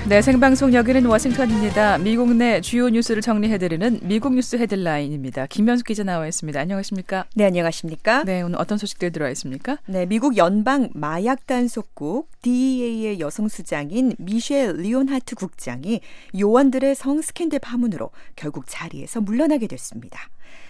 네, 생방송 여기는 워싱턴입니다. 미국 내 주요 뉴스를 정리해드리는 미국 뉴스 헤드라인입니다. 김현숙 기자 나와 있습니다. 안녕하십니까? 네, 안녕하십니까? 네, 오늘 어떤 소식들 들어와 있습니까? 네, 미국 연방 마약 단속국 DEA의 여성 수장인 미셸 리온하트 국장이 요원들의 성 스캔들 파문으로 결국 자리에서 물러나게 됐습니다.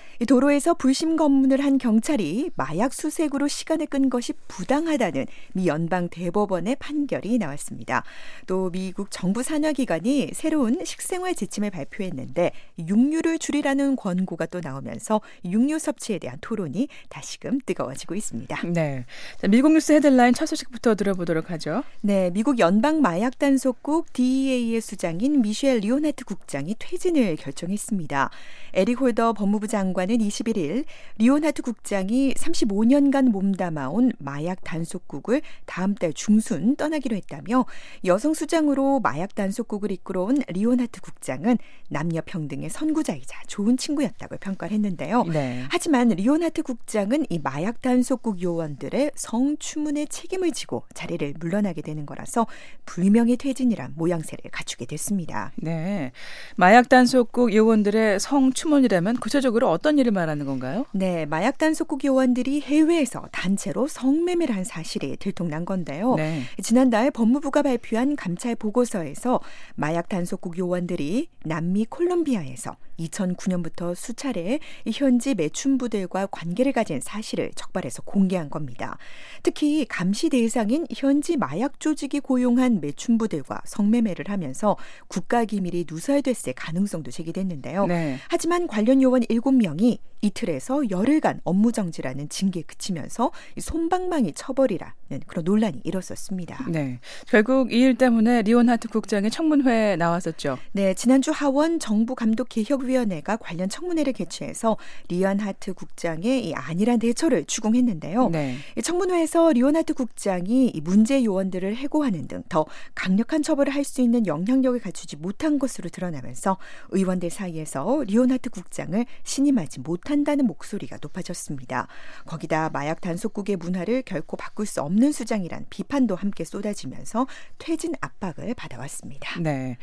도로에서 불심 검문을 한 경찰이 마약 수색으로 시간을 끈 것이 부당하다는 미 연방 대법원의 판결이 나왔습니다. 또 미국 정부 산하기관이 새로운 식생활 지침을 발표했는데 육류를 줄이라는 권고가 또 나오면서 육류 섭취에 대한 토론이 다시금 뜨거워지고 있습니다. 네, 자, 미국 뉴스 헤드라인 첫 소식부터 들어보도록 하죠. 네, 미국 연방 마약 단속국 DEA의 수장인 미셸 리온하트 국장이 퇴진을 결정했습니다. 에릭 홀더 법무부 장관은 21일 리온하트 국장이 35년간 몸담아온 마약 단속국을 다음 달 중순 떠나기로 했다며 여성 수장으로 마약 단속국을 이끌어온 리온하트 국장은 남녀 평등의 선구자이자 좋은 친구였다고 평가를 했는데요. 네. 하지만 리온하트 국장은 이 마약 단속국 요원들의 성추문의 책임을 지고 자리를 물러나게 되는 거라서 불명예 퇴진이란 모양새를 갖추게 됐습니다. 네, 마약 단속국 요원들의 성추문이라면 구체적으로 어떤 일을 말하는 건가요? 네, 마약 단속국 요원들이 해외에서 단체로 성매매를 한 사실이 들통난 건데요. 네. 지난달 법무부가 발표한 감찰 보고서에서 마약 단속국 요원들이 남미 콜롬비아에서 2009년부터 수차례 현지 매춘부들과 관계를 가진 사실을 적발해서 공개한 겁니다. 특히 감시 대상인 현지 마약 조직이 고용한 매춘부들과 성매매를 하면서 국가기밀이 누설됐을 가능성도 제기됐는데요. 네. 하지만 관련 요원 7명이 이틀에서 열흘간 업무정지라는 징계에 그치면서 솜방망이 처벌이라는 그런 논란이 일었었습니다. 네, 결국 이 일 때문에 리온하트 국장이 청문회에 나왔었죠. 네, 지난주 하원 정부감독개혁위원회가 관련 청문회를 개최해서 리온하트 국장의 이 안일한 대처를 추궁했는데요. 네. 청문회에서 리온하트 국장이 문제 요원들을 해고하는 등 더 강력한 처벌을 할 수 있는 영향력을 갖추지 못한 것으로 드러나면서 의원들 사이에서 리온하트 국장을 신임하지 못한다는 목소리가 높아졌습니다. 거기다 마약 단속국의 문화를 결코 바꿀 수 없는 수장이란 비판도 함께 쏟아지면서 퇴진 압박을 받아왔습니다. 네,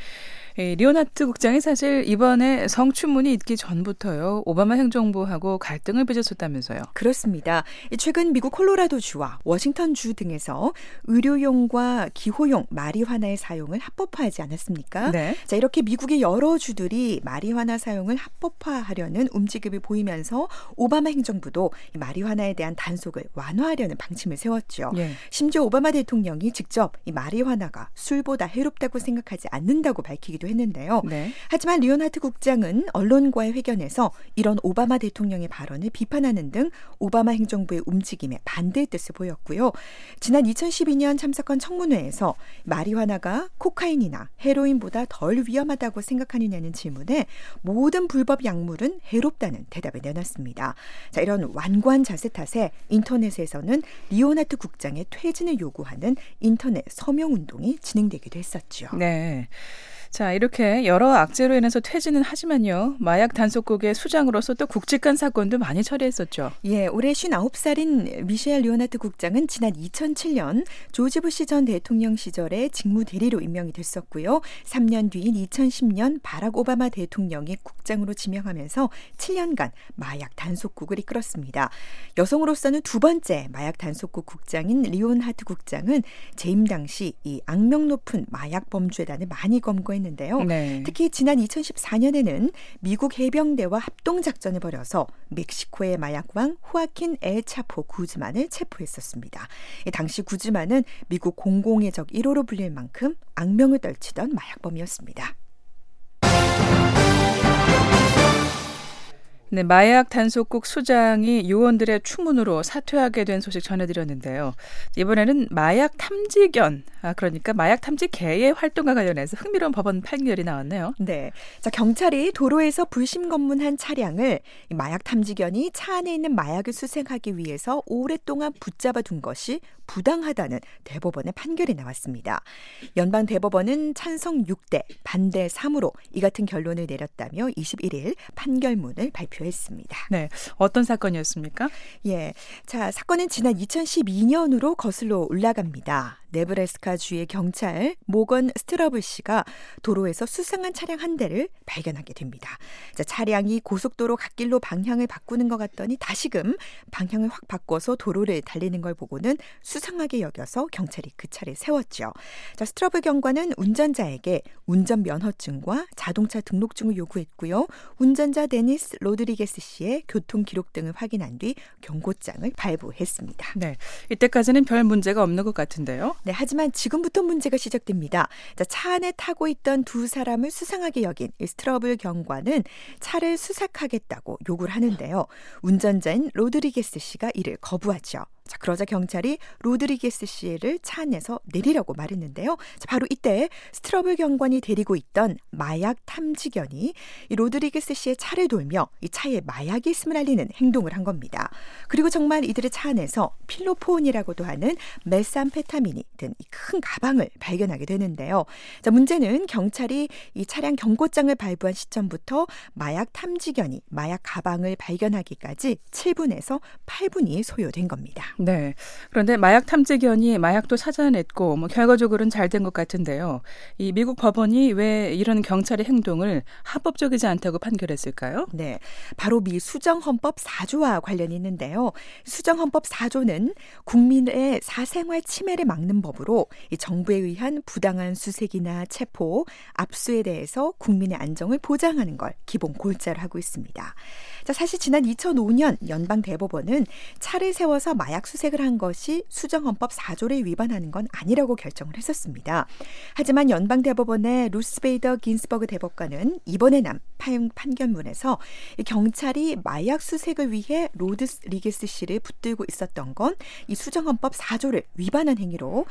리온하트 국장이 사실 이번에 성추문이 있기 전부터요, 오바마 행정부하고 갈등을 빚었었다면서요. 그렇습니다. 최근 미국 콜로라도주와 워싱턴주 등에서 의료용과 기호용 마리화나의 사용을 합법화하지 않았습니까? 네. 자, 이렇게 미국의 여러 주들이 마리화나 사용을 합법화하려는 움직임을 보이면서 오바마 행정부도 마리화나에 대한 단속을 완화하려는 방침을 세웠죠. 예. 심지어 오바마 대통령이 직접 이 마리화나가 술보다 해롭다고 생각하지 않는다고 밝히기도 했는데요. 네. 하지만 리온하트 국장은 언론과의 회견에서 이런 오바마 대통령의 발언을 비판하는 등 오바마 행정부의 움직임에 반대의 뜻을 보였고요. 지난 2012년 참사건 청문회에서 마리화나가 코카인이나 헤로인보다 덜 위험하다고 생각하느냐는 질문에 모든 불법 약물은 해롭다는 대답을 내놨습니다. 자, 이런 완고한 자세 탓에 인터넷에서는 리온하트 국장의 퇴진을 요구하는 인터넷 서명 운동이 진행되기도 했었죠. 네. 자, 이렇게 여러 악재로 인해서 퇴진은 하지만요, 마약 단속국의 수장으로서 또 굵직한 사건도 많이 처리했었죠. 예, 올해 59살인 미셸 리온하트 국장은 지난 2007년 조지 부시 전 대통령 시절에 직무 대리로 임명이 됐었고요. 3년 뒤인 2010년 바락 오바마 대통령이 국장으로 지명하면서 7년간 마약 단속국을 이끌었습니다. 여성으로서는 두 번째 마약 단속국 국장인 리온하트 국장은 재임 당시 이 악명 높은 마약 범죄단을 많이 검거했는데요. 네. 특히 지난 2014년에는 미국 해병대와 합동작전을 벌여서 멕시코의 마약왕 후아킨 엘 차포 구즈만을 체포했었습니다. 당시 구즈만은 미국 공공의 적 1호로 불릴 만큼 악명을 떨치던 마약범이었습니다. 네, 마약 단속국 수장이 요원들의 추문으로 사퇴하게 된 소식 전해드렸는데요. 이번에는 마약 탐지견, 그러니까 마약 탐지개의 활동과 관련해서 흥미로운 법원 판결이 나왔네요. 네, 자, 경찰이 도로에서 불심 검문한 차량을 마약 탐지견이 차 안에 있는 마약을 수색하기 위해서 오랫동안 붙잡아 둔 것이 부당하다는 대법원의 판결이 나왔습니다. 연방 대법원은 찬성 6대, 반대 3으로 이 같은 결론을 내렸다며 21일 판결문을 발표했습니다. 네, 어떤 사건이었습니까? 예, 자, 사건은 지난 2012년으로 거슬러 올라갑니다. 네브래스카주의 경찰 모건 스트러블 씨가 도로에서 수상한 차량 한 대를 발견하게 됩니다. 자, 차량이 고속도로 갓길로 방향을 바꾸는 것 같더니 다시금 방향을 확 바꿔서 도로를 달리는 걸 보고는 수상하게 여겨서 경찰이 그 차를 세웠죠. 자, 스트러블 경관은 운전자에게 운전면허증과 자동차 등록증을 요구했고요. 운전자 데니스 로드리게스 씨의 교통 기록 등을 확인한 뒤 경고장을 발부했습니다. 네, 이때까지는 별 문제가 없는 것 같은데요. 네, 하지만 지금부터 문제가 시작됩니다. 자, 차 안에 타고 있던 두 사람을 수상하게 여긴 스트러블 경관은 차를 수색하겠다고 요구를 하는데요. 운전자인 로드리게스 씨가 이를 거부하죠. 자, 그러자 경찰이 로드리게스 씨를 차 안에서 내리라고 말했는데요. 자, 바로 이때 스트러블 경관이 데리고 있던 마약 탐지견이 이 로드리게스 씨의 차를 돌며 이 차에 마약이 있음을 알리는 행동을 한 겁니다. 그리고 정말 이들의 차 안에서 필로폰이라고도 하는 메삼페타민이 든 이 큰 가방을 발견하게 되는데요. 자, 문제는 경찰이 이 차량 경고장을 발부한 시점부터 마약 탐지견이 마약 가방을 발견하기까지 7분에서 8분이 소요된 겁니다. 네. 그런데 마약 탐지견이 마약도 찾아냈고 결과적으로는 잘 된 것 같은데요. 이 미국 법원이 왜 이런 경찰의 행동을 합법적이지 않다고 판결했을까요? 네. 바로 미 수정헌법 4조와 관련이 있는데요. 수정헌법 4조는 국민의 사생활 침해를 막는 법으로 이 정부에 의한 부당한 수색이나 체포, 압수에 대해서 국민의 안정을 보장하는 걸 기본 골자로 하고 있습니다. 자, 사실 지난 2005년 연방대법원은 차를 세워서 마약 수색을 한 것이 수정헌법 4조를 위반하는 건 아니라고 결정을 했었습니다. 하지만 연방대법원의 루스 베이더 긴스버그 대법관은 이번에 난 판결문에서 경찰이 마약 수색을 위해 로드리게스 씨를 붙들고 있었던 건 이 수정헌법 4조를 위반한 행위로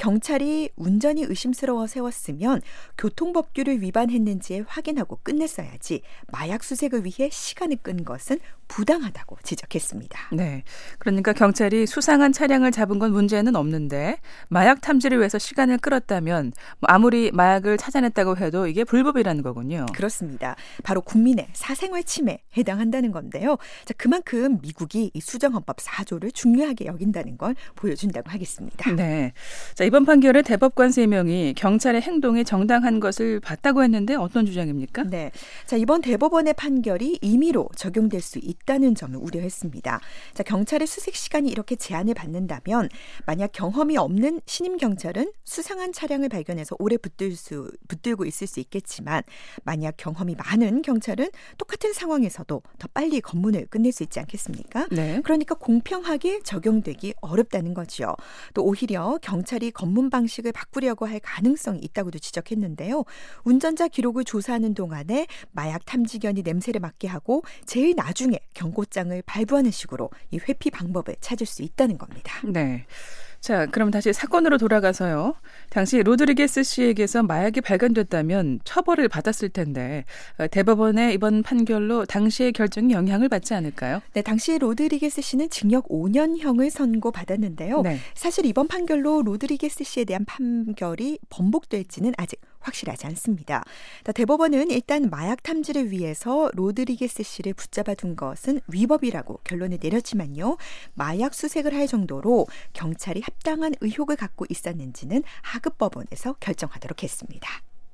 경찰이 운전이 의심스러워 세웠으면 교통법규를 위반했는지 확인하고 끝냈어야지 마약 수색을 위해 시간을 끈 것은 부당하다고 지적했습니다. 네, 그러니까 경찰이 수상한 차량을 잡은 건 문제는 없는데 마약 탐지를 위해서 시간을 끌었다면 아무리 마약을 찾아냈다고 해도 이게 불법이라는 거군요. 그렇습니다. 바로 국민의 사생활 침해에 해당한다는 건데요. 자, 그만큼 미국이 이 수정헌법 4조를 중요하게 여긴다는 걸 보여준다고 하겠습니다. 네, 자, 이번 판결에 대법관 3명이 경찰의 행동이 정당한 것을 봤다고 했는데 어떤 주장입니까? 네, 자, 이번 대법원의 판결이 임의로 적용될 수 있다는 점을 우려했습니다. 자, 경찰의 수색 시간이 이렇게 제한을 받는다면 만약 경험이 없는 신임 경찰은 수상한 차량을 발견해서 오래 붙들고 있을 수 있겠지만 만약 경험이 많은 경찰은 똑같은 상황에서도 더 빨리 검문을 끝낼 수 있지 않겠습니까? 네. 그러니까 공평하게 적용되기 어렵다는 거죠. 또 오히려 경찰이 검문 방식을 바꾸려고 할 가능성이 있다고도 지적했는데요. 운전자 기록을 조사하는 동안에 마약 탐지견이 냄새를 맡게 하고 제일 나중에 경고장을 발부하는 식으로 이 회피 방법을 찾을 수 있다는 겁니다. 네. 자, 그럼 다시 사건으로 돌아가서요. 당시 로드리게스 씨에게서 마약이 발견됐다면 처벌을 받았을 텐데 대법원의 이번 판결로 당시의 결정이 영향을 받지 않을까요? 네, 당시 로드리게스 씨는 징역 5년형을 선고받았는데요. 네. 사실 이번 판결로 로드리게스 씨에 대한 판결이 번복될지는 아직 확실하지 않습니다. 대법원은 일단 마약 탐지를 위해서 로드리게스 씨를 붙잡아둔 것은 위법이라고 결론을 내렸지만요. 마약 수색을 할 정도로 경찰이 합당한 의혹을 갖고 있었는지는 하급법원에서 결정하도록 했습니다.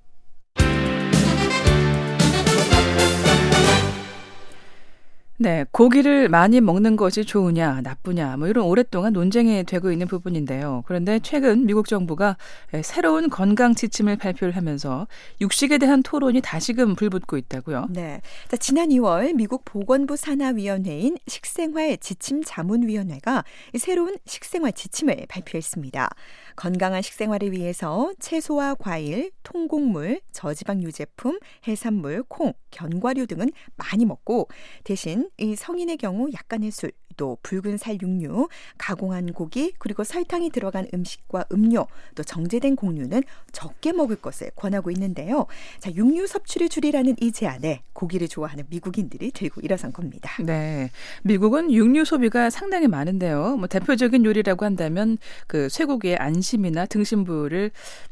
네, 고기를 많이 먹는 것이 좋으냐 나쁘냐 이런 오랫동안 논쟁이 되고 있는 부분인데요. 그런데 최근 미국 정부가 새로운 건강 지침을 발표를 하면서 육식에 대한 토론이 다시금 불붙고 있다고요. 네, 지난 2월 미국 보건부 산하위원회인 식생활 지침자문위원회가 새로운 식생활 지침을 발표했습니다. 건강한 식생활을 위해서 채소와 과일, 통곡물, 저지방 유제품, 해산물, 콩, 견과류 등은 많이 먹고 대신 이 성인의 경우 약간의 술, 또 붉은 살 육류, 가공한 고기, 그리고 설탕이 들어간 음식과 음료, 또 정제된 곡류는 적게 먹을 것을 권하고 있는데요. 자, 육류 섭취를 줄이라는 이 제안에 고기를 좋아하는 미국인들이 들고 일어선 겁니다. 네, 미국은 육류 소비가 상당히 많은데요. 대표적인 요리라고 한다면 그 쇠고기의 안심이나 등심부를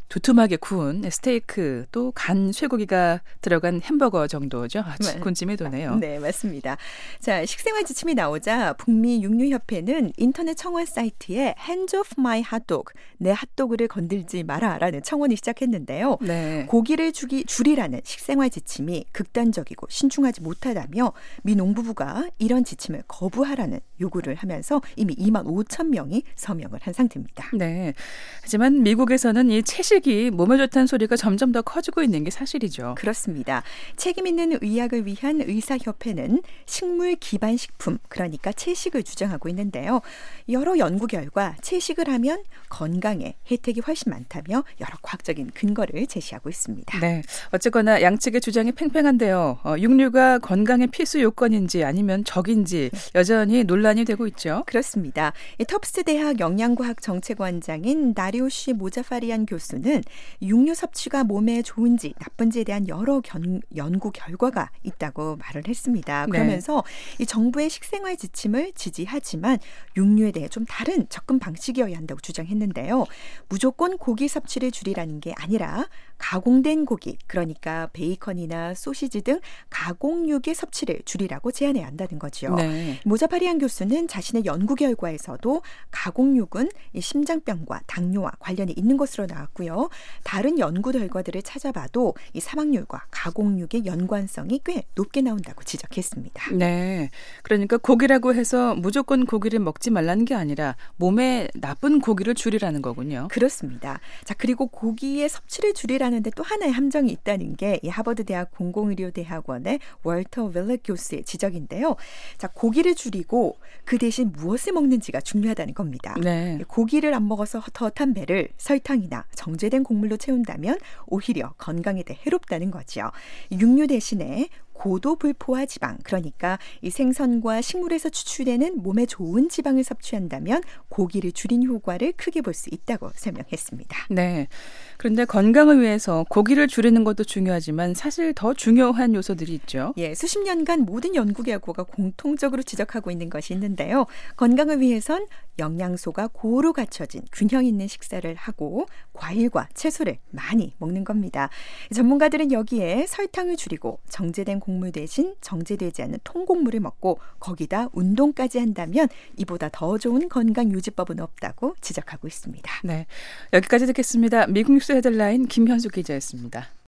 두툼하게 구운 스테이크 또 간 쇠고기가 들어간 햄버거 정도죠. 군침이 도네요. 네, 맞습니다. 자, 식생활 지침이 나오자 북미 육류협회는 인터넷 청원 사이트에 Hands off my hot dog, 내 핫도그를 건들지 마라라는 청원이 시작했는데요. 네. 고기를 줄이라는 식생활 지침이 극단적이고 신중하지 못하다며 미 농부부가 이런 지침을 거부하라는 요구를 하면서 이미 2만 5천 명이 서명을 한 상태입니다. 네. 하지만 미국에서는 이 채식이 몸에 좋다는 소리가 점점 더 커지고 있는 게 사실이죠. 그렇습니다. 책임 있는 의학을 위한 의사협회는 식물 기반 식품, 그러니까 채식을 주장하고 있는데요. 여러 연구 결과 채식을 하면 건강에 혜택이 훨씬 많다며 여러 과학적인 근거를 제시하고 있습니다. 네. 어쨌거나 양측의 주장이 팽팽한데요. 육류가 건강의 필수 요건인지 아니면 적인지 여전히 논란이 되고 있죠. 그렇습니다. 터프스 대학 영양과학 정책원장인 나리오시 모자파리안 교수는 육류 섭취가 몸에 좋은지 나쁜지에 대한 여러 연구 결과가 있다고 말을 했습니다. 그러면서 이 정부의 식생활 지침을 지지하지만 육류에 대해 좀 다른 접근 방식이어야 한다고 주장했는데요. 무조건 고기 섭취를 줄이라는 게 아니라 가공된 고기, 그러니까 베이컨이나 소시지 등 가공육의 섭취를 줄이라고 제안해야 한다는 거죠. 네. 모자파리안 교수는 자신의 연구 결과에서도 가공육은 심장병과 당뇨와 관련이 있는 것으로 나왔고요. 다른 연구 결과들을 찾아봐도 이 사망률과 가공육의 연관성이 꽤 높게 나온다고 지적했습니다. 네. 그러니까 고기라고 해서 무조건 고기를 먹지 말라는 게 아니라 몸에 나쁜 고기를 줄이라는 거군요. 그렇습니다. 자, 그리고 고기의 섭취를 줄이라는데 또 하나의 함정이 있다는 게 이 하버드대학 공공의료대학원의 월터 윌렛 교수의 지적인데요. 자, 고기를 줄이고 그 대신 무엇을 먹는지가 중요하다는 겁니다. 네. 고기를 안 먹어서 헛헛한 배를 설탕이나 정제된 곡물로 채운다면 오히려 건강에 대해 해롭다는 거죠. 육류 대신에 고도 불포화 지방, 그러니까 이 생선과 식물에서 추출되는 몸에 좋은 지방을 섭취한다면 고기를 줄인 효과를 크게 볼 수 있다고 설명했습니다. 네. 그런데 건강을 위해서 고기를 줄이는 것도 중요하지만 사실 더 중요한 요소들이 있죠. 예, 수십 년간 모든 연구 결과가 공통적으로 지적하고 있는 것이 있는데요. 건강을 위해선 영양소가 고루 갖춰진 균형 있는 식사를 하고 과일과 채소를 많이 먹는 겁니다. 전문가들은 여기에 설탕을 줄이고 정제된 곡물 대신 정제되지 않는 통곡물을 먹고 거기다 운동까지 한다면 이보다 더 좋은 건강 유지법은 없다고 지적하고 있습니다. 네, 여기까지 듣겠습니다. 미국 뉴스 헤드라인 김현수 기자였습니다.